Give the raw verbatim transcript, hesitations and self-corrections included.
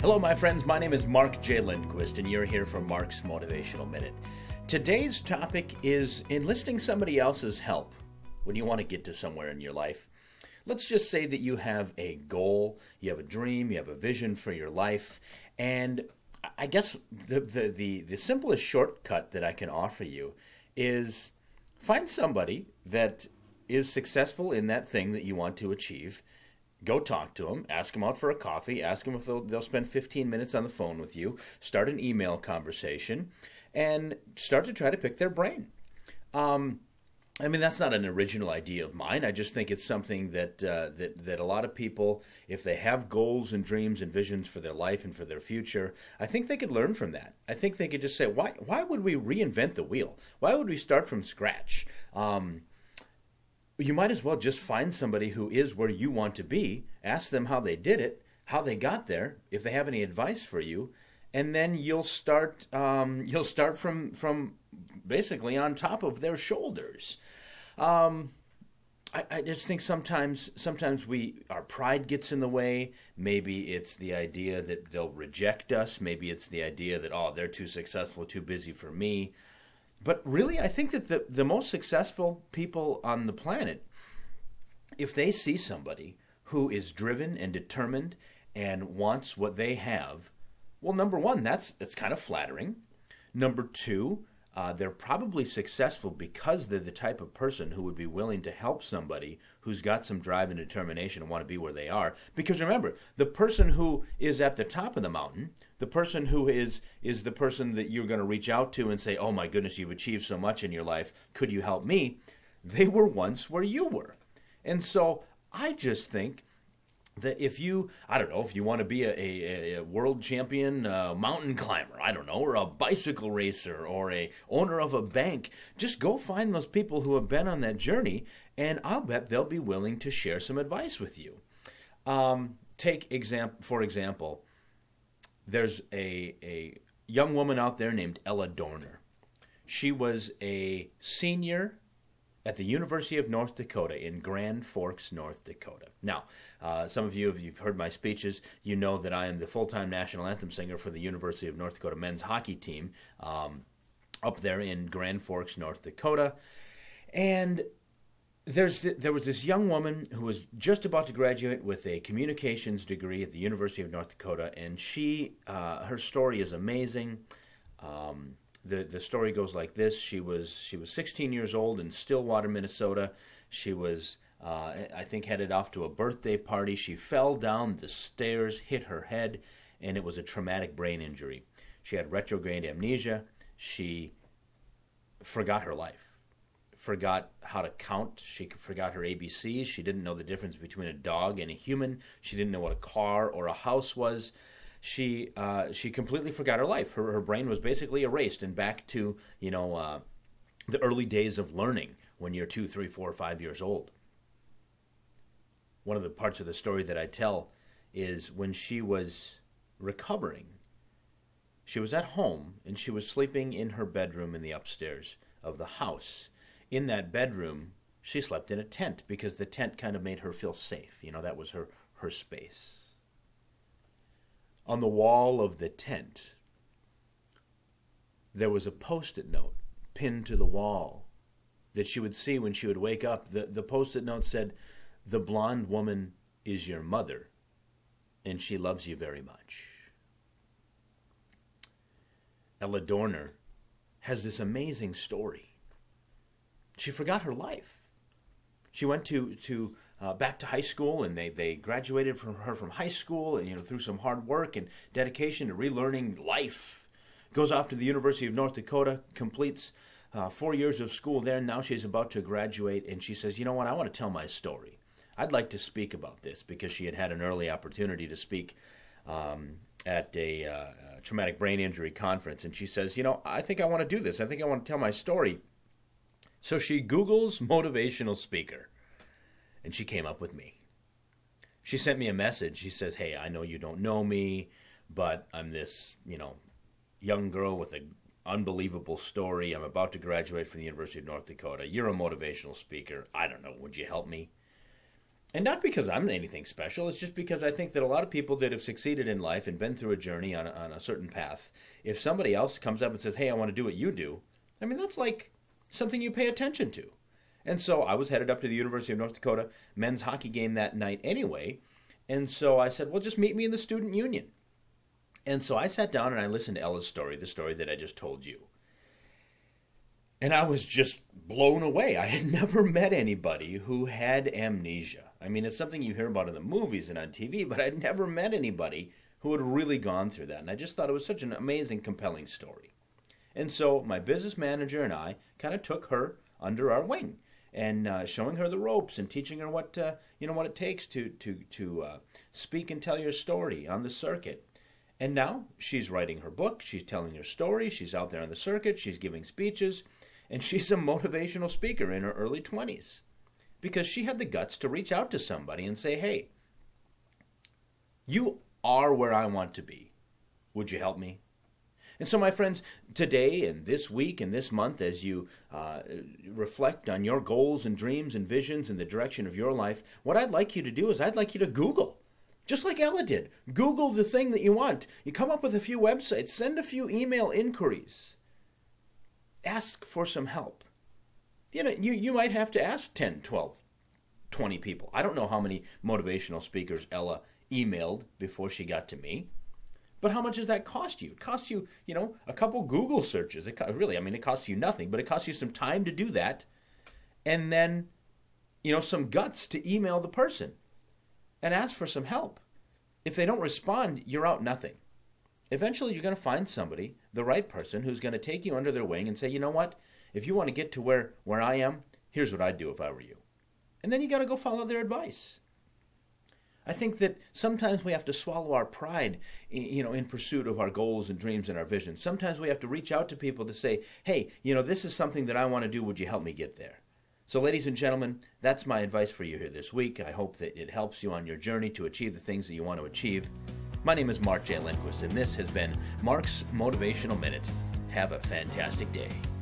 Hello, my friends. My name is Mark J. Lindquist, and you're here for Mark's Motivational Minute. Today's topic is enlisting somebody else's help when you want to get to somewhere in your life. Let's just say that you have a goal, you have a dream, you have a vision for your life, and I guess the the the, the simplest shortcut that I can offer you is find somebody that is successful in that thing that you want to achieve. Go talk to them, ask them out for a coffee, ask them if they'll, they'll spend fifteen minutes on the phone with you, start an email conversation, and start to try to pick their brain. Um, I mean, that's not an original idea of mine. I just think it's something that, uh, that that a lot of people, if they have goals and dreams and visions for their life and for their future, I think they could learn from that. I think they could just say, why why would we reinvent the wheel? Why would we start from scratch? Um You might as well just find somebody who is where you want to be, ask them how they did it, how they got there, if they have any advice for you, and then you'll start um, you'll start from from basically on top of their shoulders. Um, I, I just think sometimes sometimes we our pride gets in the way. Maybe it's the idea that they'll reject us. Maybe it's the idea that, oh, they're too successful, too busy for me. But really, I think that the, the most successful people on the planet, if they see somebody who is driven and determined and wants what they have, well, number one, that's that's kind of flattering. Number two, uh, they're probably successful because they're the type of person who would be willing to help somebody who's got some drive and determination and want to be where they are. Because remember, the person who is at the top of the mountain, the person who is is the person that you're going to reach out to and say, oh my goodness, you've achieved so much in your life, could you help me? They were once where you were. And so I just think that if you, I don't know, if you want to be a, a, a world champion uh, mountain climber, I don't know, or a bicycle racer or a owner of a bank, just go find those people who have been on that journey, and I'll bet they'll be willing to share some advice with you. Um, take example, for example, there's a, a young woman out there named Ella Dorner. She was a senior at the University of North Dakota in Grand Forks, North Dakota. Now, uh, some of you, if you've heard my speeches, you know that I am the full-time national anthem singer for the University of North Dakota men's hockey team um, up there in Grand Forks, North Dakota. And there's th- there was this young woman who was just about to graduate with a communications degree at the University of North Dakota, and she, uh, her story is amazing. Um, The the story goes like this. She was she was sixteen years old in Stillwater, Minnesota. She was, uh, I think, headed off to a birthday party. She fell down the stairs, hit her head, and it was a traumatic brain injury. She had retrograde amnesia. She forgot her life, forgot how to count. She forgot her A B Cs. She didn't know the difference between a dog and a human. She didn't know what a car or a house was. She uh, she completely forgot her life. Her her brain was basically erased and back to, you know, uh, the early days of learning when you're two, three, four, five years old. One of the parts of the story that I tell is when she was recovering, she was at home and she was sleeping in her bedroom in the upstairs of the house. In that bedroom, she slept in a tent because the tent kind of made her feel safe. You know, that was her, her space. On the wall of the tent, there was a Post-it note pinned to the wall that she would see when she would wake up. The, the Post-it note said, "The blonde woman is your mother, and she loves you very much." Ella Dorner has this amazing story. She forgot her life. She went to... to Uh, back to high school, and they, they graduated from her from high school, and you know through some hard work and dedication to relearning life. Goes off to the University of North Dakota, completes uh, four years of school there. Now she's about to graduate, and she says, "You know what? I want to tell my story. I'd like to speak about this," because she had had an early opportunity to speak um, at a uh, traumatic brain injury conference, and she says, "You know, I think I want to do this. I think I want to tell my story." So she Googles motivational speaker. And she came up with me. She sent me a message. She says, "Hey, I know you don't know me, but I'm this, you know, young girl with an unbelievable story. I'm about to graduate from the University of North Dakota. You're a motivational speaker. I don't know. Would you help me?" And not because I'm anything special. It's just because I think that a lot of people that have succeeded in life and been through a journey on a, on a certain path, if somebody else comes up and says, hey, I want to do what you do, I mean, that's like something you pay attention to. And so I was headed up to the University of North Dakota men's hockey game that night anyway. And so I said, well, just meet me in the student union. And so I sat down and I listened to Ella's story, the story that I just told you. And I was just blown away. I had never met anybody who had amnesia. I mean, it's something you hear about in the movies and on T V, but I'd never met anybody who had really gone through that. And I just thought it was such an amazing, compelling story. And so my business manager and I kind of took her under our wing and uh, showing her the ropes and teaching her what uh, you know what it takes to to to uh, speak and tell your story on the circuit. And now she's writing her book, she's telling her story, she's out there on the circuit, she's giving speeches, and she's a motivational speaker in her early twenties because she had the guts to reach out to somebody and say, hey, you are where I want to be. Would you help me? And so, my friends, today and this week and this month, as you uh, reflect on your goals and dreams and visions and the direction of your life, what I'd like you to do is I'd like you to Google. Just like Ella did. Google the thing that you want. You come up with a few websites. Send a few email inquiries. Ask for some help. You know, you, you might have to ask ten, twelve, twenty people. I don't know how many motivational speakers Ella emailed before she got to me. But how much does that cost you? It costs you, you know, a couple Google searches. It co- really, I mean, it costs you nothing, but it costs you some time to do that. And then, you know, some guts to email the person and ask for some help. If they don't respond, you're out nothing. Eventually, you're going to find somebody, the right person, who's going to take you under their wing and say, you know what? If you want to get to where, where I am, here's what I'd do if I were you. And then you got to go follow their advice. I think that sometimes we have to swallow our pride, you know, in pursuit of our goals and dreams and our visions. Sometimes we have to reach out to people to say, hey, you know, this is something that I want to do. Would you help me get there? So, ladies and gentlemen, that's my advice for you here this week. I hope that it helps you on your journey to achieve the things that you want to achieve. My name is Mark J. Lindquist, and this has been Mark's Motivational Minute. Have a fantastic day.